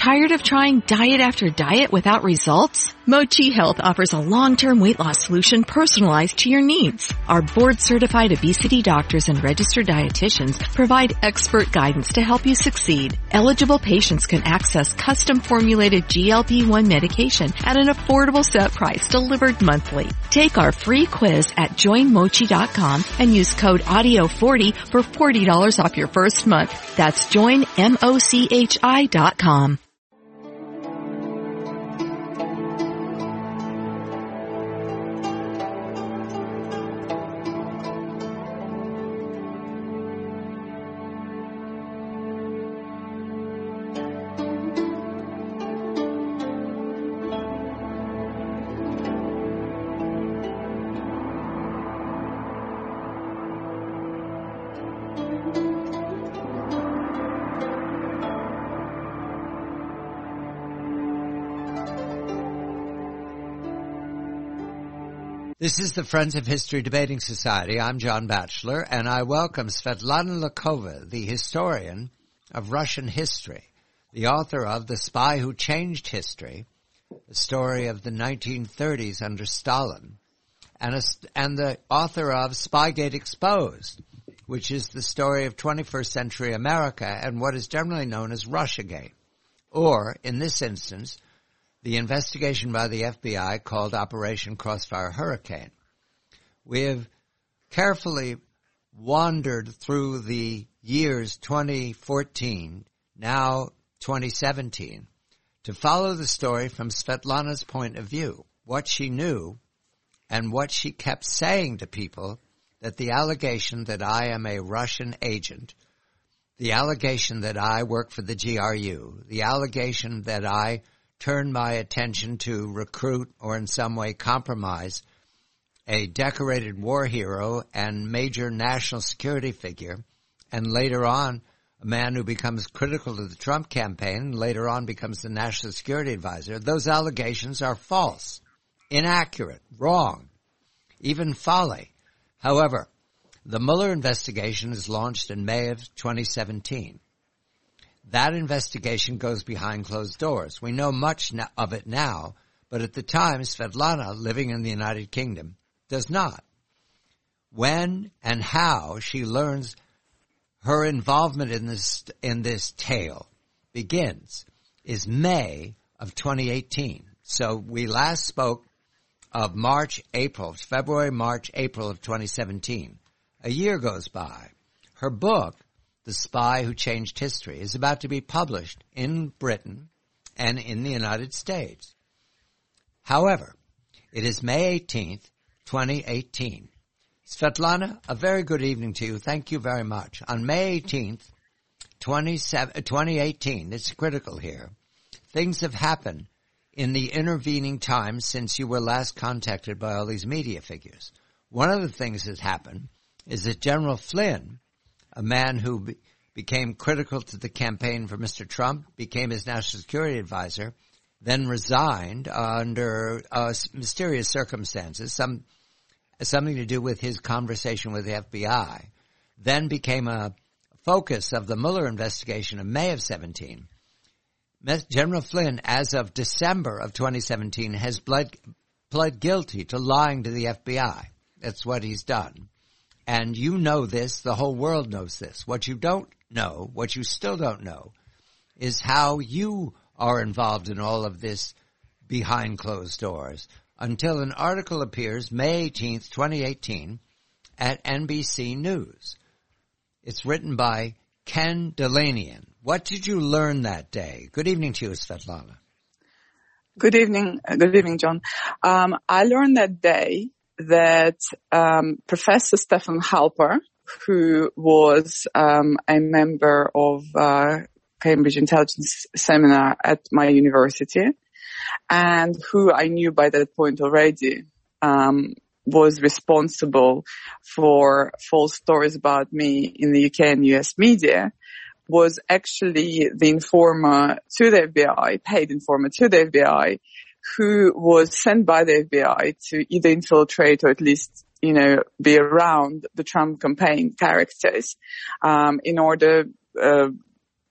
Tired of trying diet after diet without results? Mochi Health offers a long-term weight loss solution personalized to your needs. Our board-certified obesity doctors and registered dietitians provide expert guidance to help you succeed. Eligible patients can access custom-formulated GLP-1 medication at an affordable set price delivered monthly. Take our free quiz at joinmochi.com and use code AUDIO40 for $40 off your first month. That's joinmochi.com. This is the Friends of History Debating Society. I'm John Batchelor, and I welcome Svetlana Lakova, the historian of Russian history, the author of The Spy Who Changed History, the story of the 1930s under Stalin, and the author of Spygate Exposed, which is the story of 21st century America and what is generally known as Russiagate, or, in this instance, the investigation by the FBI called Operation Crossfire Hurricane. We have carefully wandered through the years 2014, now 2017, to follow the story from Svetlana's point of view, what she knew and what she kept saying to people, that the allegation that I am a Russian agent, the allegation that I work for the GRU, the allegation that I turn my attention to recruit or in some way compromise a decorated war hero and major national security figure, and later on a man who becomes critical to the Trump campaign and later on becomes the national security advisor. Those allegations are false, inaccurate, wrong, even folly. However, the Mueller investigation is launched in May of 2017. That investigation goes behind closed doors. We know much of it now, but at the time, Svetlana, living in the United Kingdom, does not. When and how she learns her involvement in this tale begins is May of 2018. So we last spoke of February, March, April of 2017. A year goes by. Her book, The Spy Who Changed History, is about to be published in Britain and in the United States. However, it is May 18th, 2018. Svetlana, a very good evening to you. Thank you very much. On May 18th, 2018, it's critical here, things have happened in the intervening time since you were last contacted by all these media figures. One of the things that happened is that General Flynn, a man who became critical to the campaign for Mr. Trump, became his national security advisor, then resigned under mysterious circumstances, something to do with his conversation with the FBI, then became a focus of the Mueller investigation of May of 17. General Flynn, as of December of 2017, has pled guilty to lying to the FBI. That's what he's done. And you know this, the whole world knows this. What you don't know, what you still don't know, is how you are involved in all of this behind closed doors, until an article appears May 18th, 2018, at NBC News. It's written by Ken Dilanian. What did you learn that day? Good evening to you, Svetlana. Good evening, John. I learned that day that Professor Stephen Halper, who was a member of Cambridge Intelligence Seminar at my university, and who I knew by that point already, was responsible for false stories about me in the UK and US media, was actually the informer to the FBI, paid informer to the FBI, who was sent by the FBI to either infiltrate or at least, be around the Trump campaign characters, in order,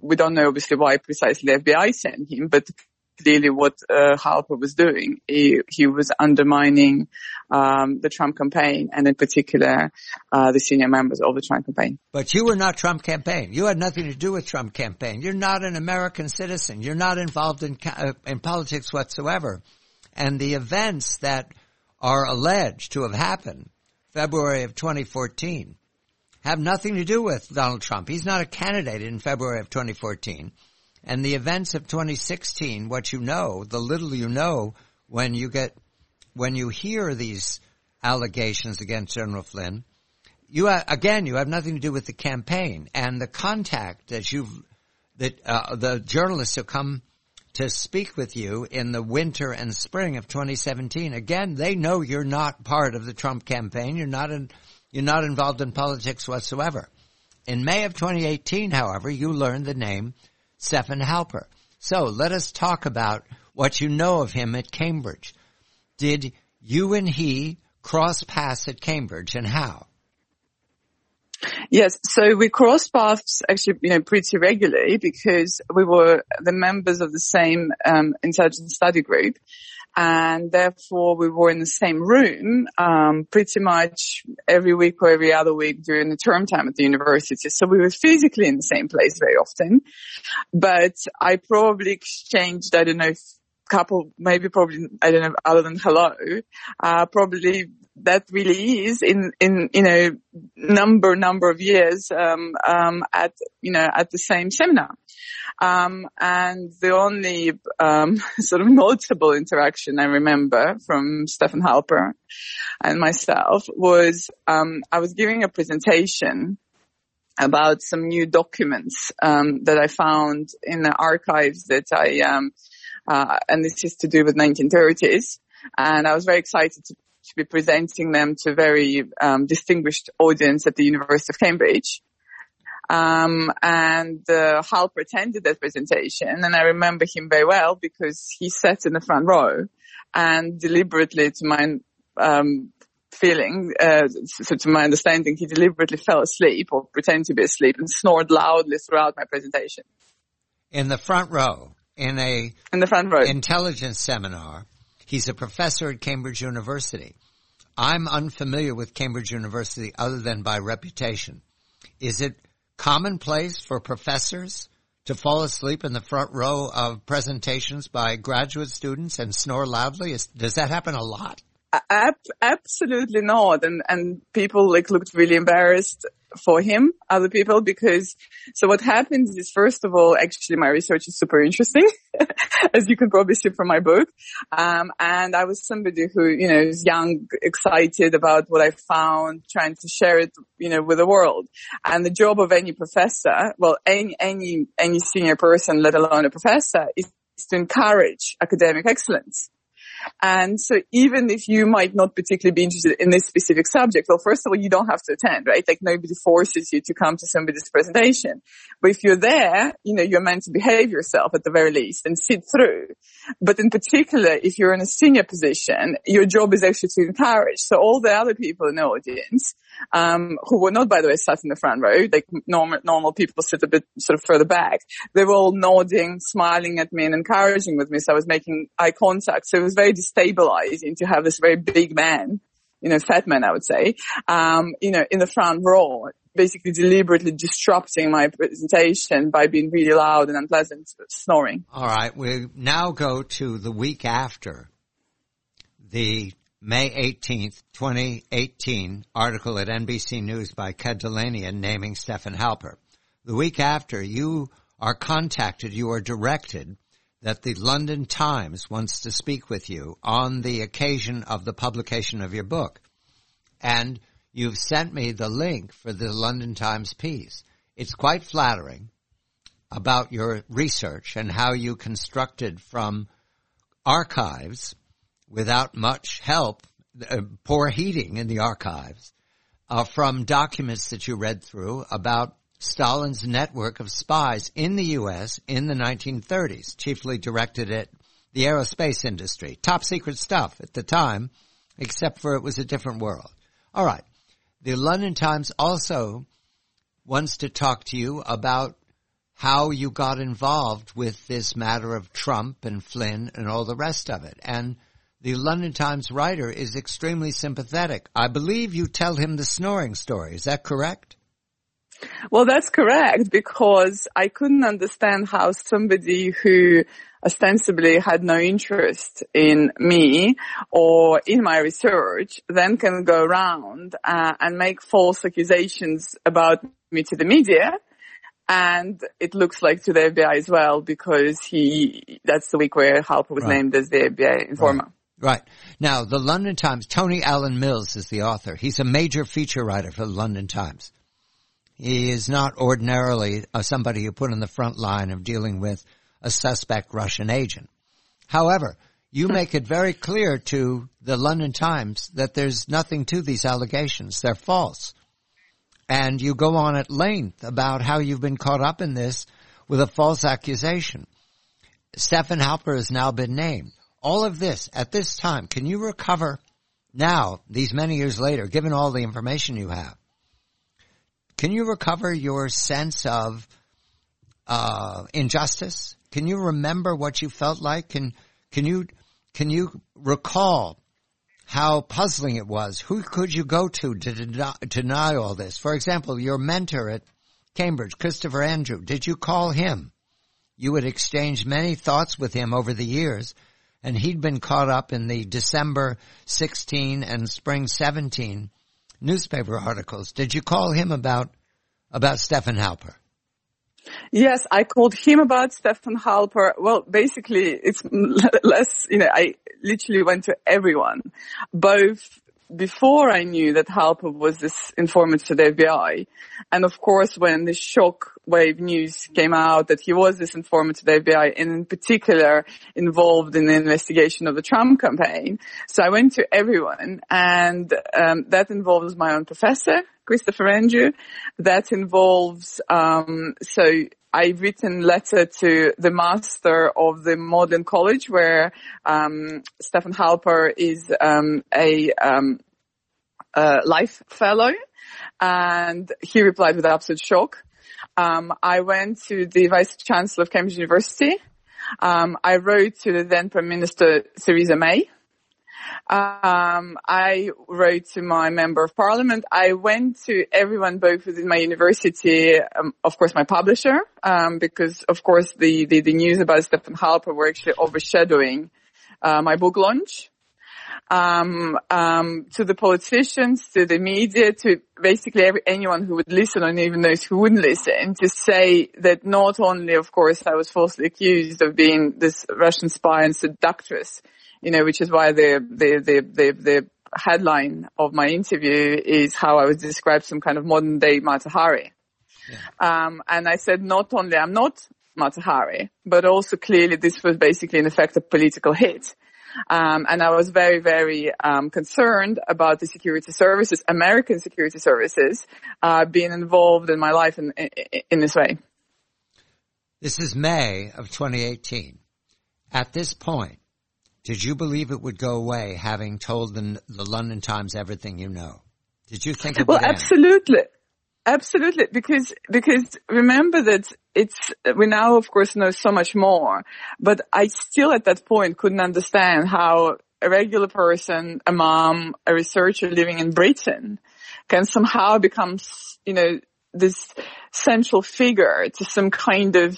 we don't know obviously why precisely the FBI sent him, but clearly what Halper was doing, he was undermining the Trump campaign, and in particular the senior members of the Trump campaign. But you were not Trump campaign. You had nothing to do with Trump campaign. You're not an American citizen. You're not involved in politics whatsoever. And the events that are alleged to have happened February of 2014 have nothing to do with Donald Trump. He's not a candidate in February of 2014. And the events of 2016, what you know, the little you know when you hear these allegations against General Flynn, you have nothing to do with the campaign and the contact that the journalists who come to speak with you in the winter and spring of 2017. Again, they know you're not part of the Trump campaign. You're not involved in politics whatsoever. In May of 2018, however, you learned the name Stephen Halper. So let us talk about what you know of him at Cambridge. Did you and he cross paths at Cambridge, and how? Yes, so we crossed paths actually, pretty regularly because we were the members of the same intelligence study group, and therefore we were in the same room pretty much every week or every other week during the term time at the university. So we were physically in the same place very often, but I probably exchanged, I don't know, other than hello, probably that really is in number of years at the same seminar. And the only sort of notable interaction I remember from Stephen Halper and myself was I was giving a presentation about some new documents that I found in the archives that and this is to do with 1930s, and I was very excited to be presenting them to a very distinguished audience at the University of Cambridge. And Halper attended that presentation, and I remember him very well because he sat in the front row and deliberately, to my to my understanding, he deliberately fell asleep or pretended to be asleep and snored loudly throughout my presentation. In the front row, in the front row intelligence seminar. He's a professor at Cambridge University. I'm unfamiliar with Cambridge University other than by reputation. Is it commonplace for professors to fall asleep in the front row of presentations by graduate students and snore loudly? Does that happen a lot? Absolutely not. And people looked really embarrassed for him, other people, because so what happens is, first of all, actually my research is super interesting, as you can probably see from my book. And I was somebody who, is young, excited about what I found, trying to share it, with the world. And the job of any professor, well, any senior person, let alone a professor, is to encourage academic excellence. And so even if you might not particularly be interested in this specific subject, well, first of all, you don't have to attend, right? Nobody forces you to come to somebody's presentation. But if you're there, you're meant to behave yourself at the very least and sit through. But in particular, if you're in a senior position, your job is actually to encourage. So all the other people in the audience, who were not, by the way, sat in the front row, normal people sit a bit sort of further back. They were all nodding, smiling at me and encouraging with me. So I was making eye contact. So it was very destabilizing to have this very big man, fat man, I would say, in the front row, basically deliberately disrupting my presentation by being really loud and unpleasant, snoring. All right. We now go to the week after the May 18th, 2018 article at NBC News by Kedalanian naming Stephen Halper. The week after, you are contacted, you are directed that the London Times wants to speak with you on the occasion of the publication of your book. And you've sent me the link for the London Times piece. It's quite flattering about your research and how you constructed from archives without much help, poor heating in the archives, from documents that you read through about Stalin's network of spies in the U.S. in the 1930s, chiefly directed at the aerospace industry. Top secret stuff at the time, except for it was a different world. All right. The London Times also wants to talk to you about how you got involved with this matter of Trump and Flynn and all the rest of it. And the London Times writer is extremely sympathetic. I believe you tell him the snoring story. Is that correct? Well, that's correct, because I couldn't understand how somebody who ostensibly had no interest in me or in my research then can go around and make false accusations about me to the media. And it looks like to the FBI as well, because that's the week where Halper was named as the FBI informer. Right. Now, the London Times, Tony Allen Mills is the author. He's a major feature writer for the London Times. He is not ordinarily somebody you put in the front line of dealing with a suspect Russian agent. However, you make it very clear to the London Times that there's nothing to these allegations. They're false. And you go on at length about how you've been caught up in this with a false accusation. Stefan Halper has now been named. All of this, at this time, can you recover now, these many years later, given all the information you have, can you recover your sense of injustice? Can you remember what you felt like? Can you recall how puzzling it was? Who could you go to deny all this? For example, your mentor at Cambridge, Christopher Andrew, did you call him? You had exchanged many thoughts with him over the years, and he'd been caught up in the December 16 and spring 17 newspaper articles. Did you call him about Stefan Halper? Yes, I called him about Stefan Halper. Well, basically, it's less, I literally went to everyone, both before I knew that Halper was this informant to the FBI. And of course, when the shock wave news came out that he was this informant to the FBI, and in particular involved in the investigation of the Trump campaign. So I went to everyone, and that involves my own professor, Christopher Andrew. That involves, so I've written letter to the master of the Magdalen College, where Stefan Halper is a life fellow, and he replied with absolute shock. I went to the Vice Chancellor of Cambridge University. I wrote to the then Prime Minister Theresa May. I wrote to my Member of Parliament. I went to everyone, both within my university, of course my publisher, because of course the news about Stefan Halper were actually overshadowing my book launch. To the politicians, to the media, to basically anyone who would listen, and even those who wouldn't listen, to say that not only, of course, I was falsely accused of being this Russian spy and seductress, which is why the headline of my interview is how I was described some kind of modern day Mata Hari. Yeah. And I said, not only I'm not Mata Hari, but also clearly this was basically in effect a political hit. And I was very, very concerned about the security services, American security services, being involved in my life in this way. This is May of 2018. At this point, did you believe it would go away, having told the London Times everything you know? Did you think it would end? Absolutely, because remember that we now of course know so much more, but I still at that point couldn't understand how a regular person, a mom, a researcher living in Britain can somehow become, this central figure to some kind of,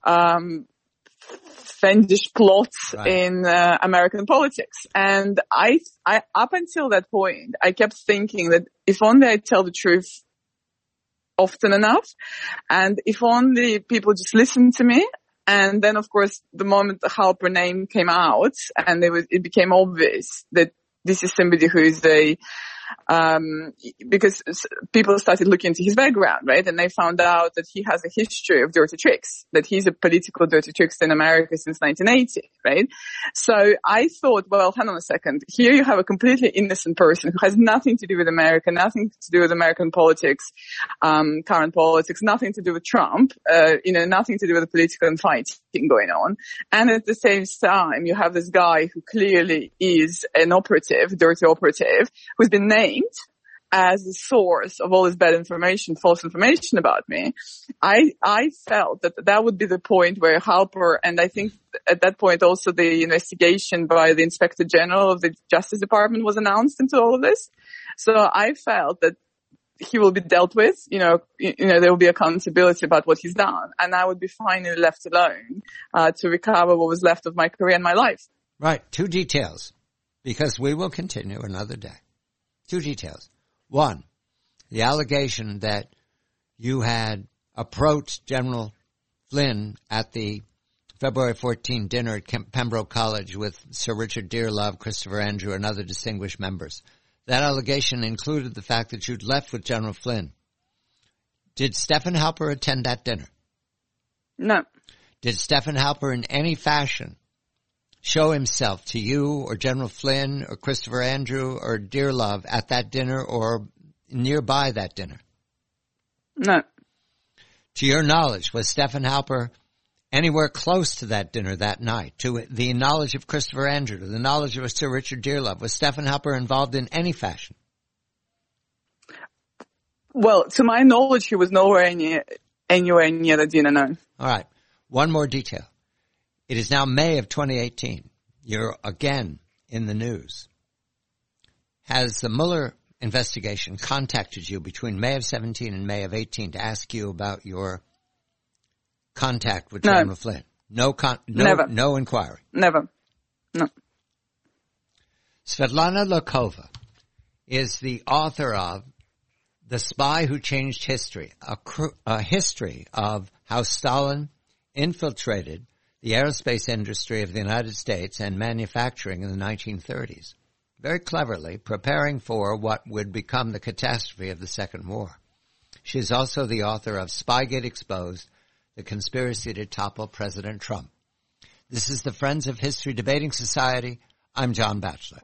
fiendish plot in American politics. And I up until that point, I kept thinking that if only I tell the truth often enough, and if only people just listen to me. And then, of course, the moment the Halper name came out, and it became obvious that this is somebody who is because people started looking into his background, right? And they found out that he has a history of dirty tricks, that he's a political dirty trickster in America since 1980, right? So I thought, well, hang on a second. Here you have a completely innocent person who has nothing to do with America, nothing to do with American politics, current politics, nothing to do with Trump, nothing to do with the political fighting going on. And at the same time, you have this guy who clearly is an operative, dirty operative, who's been named as the source of all this bad information, false information about me, I felt that would be the point where Halper, and I think at that point also the investigation by the Inspector General of the Justice Department was announced into all of this. So I felt that he will be dealt with, there will be accountability about what he's done, and I would be finally left alone to recover what was left of my career and my life. Right. 2 details, because we will continue another day. 2 details. 1, the allegation that you had approached General Flynn at the February 14 dinner at Pembroke College with Sir Richard Dearlove, Christopher Andrew, and other distinguished members. That allegation included the fact that you'd left with General Flynn. Did Stefan Halper attend that dinner? No. Did Stefan Halper in any fashion show himself to you or General Flynn or Christopher Andrew or Dearlove at that dinner or nearby that dinner? No. To your knowledge, was Stefan Halper anywhere close to that dinner that night? To the knowledge of Christopher Andrew, to the knowledge of Sir Richard Dearlove, was Stefan Halper involved in any fashion? Well, to my knowledge, he was nowhere near the dinner, no. All right. One more detail. It is now May of 2018. You're again in the news. Has the Mueller investigation contacted you between May of 17 and May of 18 to ask you about your contact with General Flynn? Never. No inquiry? Never. No. Svetlana Lokova is the author of The Spy Who Changed History, a history of how Stalin infiltrated the aerospace industry of the United States and manufacturing in the 1930s, very cleverly preparing for what would become the catastrophe of the Second War. She is also the author of Spygate Exposed, The Conspiracy to Topple President Trump. This is the Friends of History Debating Society. I'm John Batchelor.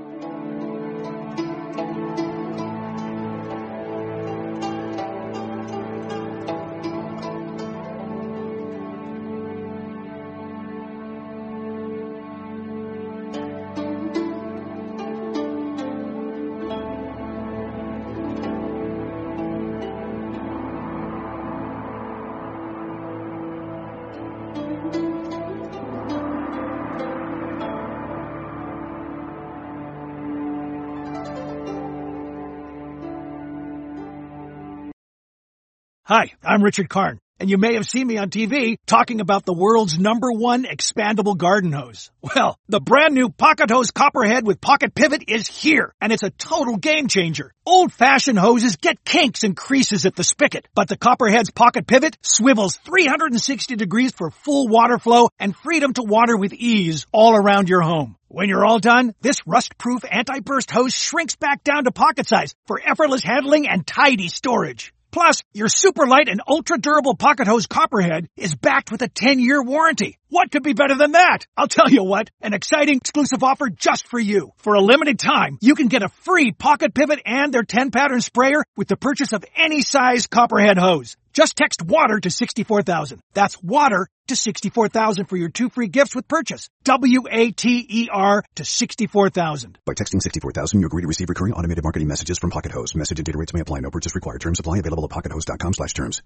Hi, I'm Richard Karn, and you may have seen me on TV talking about the world's #1 expandable garden hose. Well, the brand new Pocket Hose Copperhead with Pocket Pivot is here, and it's a total game changer. Old-fashioned hoses get kinks and creases at the spigot, but the Copperhead's Pocket Pivot swivels 360 degrees for full water flow and freedom to water with ease all around your home. When you're all done, this rust-proof anti-burst hose shrinks back down to pocket size for effortless handling and tidy storage. Plus, your super light and ultra-durable Pocket Hose Copperhead is backed with a 10-year warranty. What could be better than that? I'll tell you what, an exciting exclusive offer just for you. For a limited time, you can get a free Pocket Pivot and their 10-pattern sprayer with the purchase of any size Copperhead hose. Just text WATER to 64,000. That's WATER to 64,000 for your 2 free gifts with purchase. WATER to 64,000. By texting 64,000, you agree to receive recurring automated marketing messages from Pocket Hose. Message and data rates may apply. No purchase required. Terms apply. Available at pockethose.com/terms.